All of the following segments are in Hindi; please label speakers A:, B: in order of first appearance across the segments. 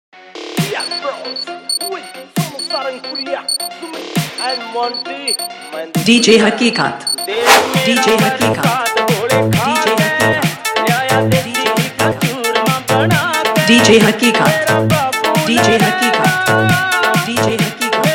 A: DJ Haqiqat, DJ Haqiqat, DJ Haqiqat, DJ Haqiqat, DJ Haqiqat, DJ Haqiqat.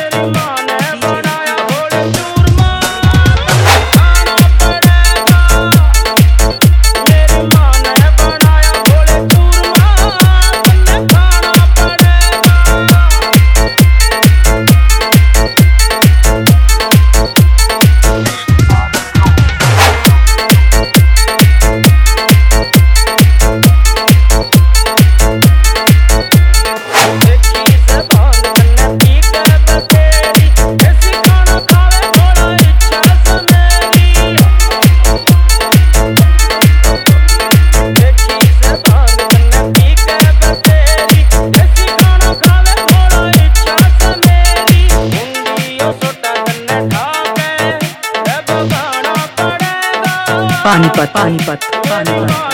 A: Panipat, Panipat, Panipat.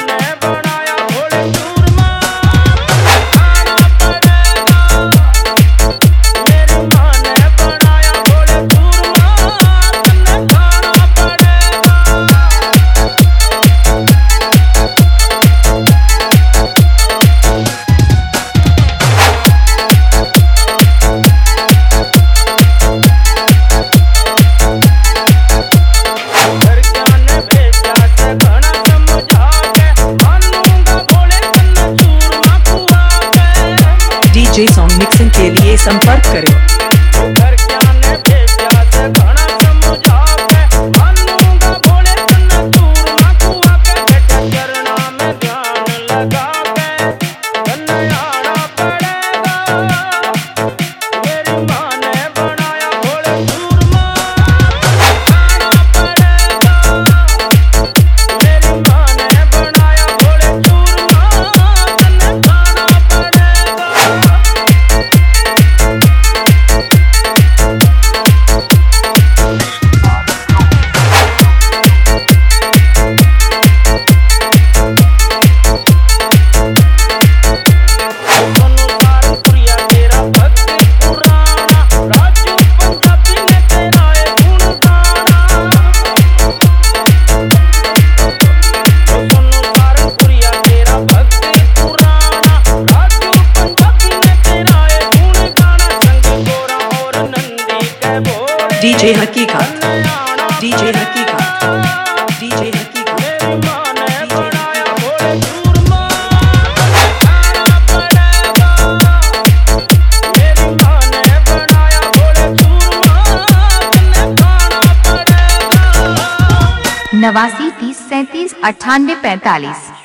A: DJ song mixing के लिए संपर्क करें। DJ Haqiqat, DJ Haqiqat, DJ हकीकत।
B: नवासी 30 37 98 45।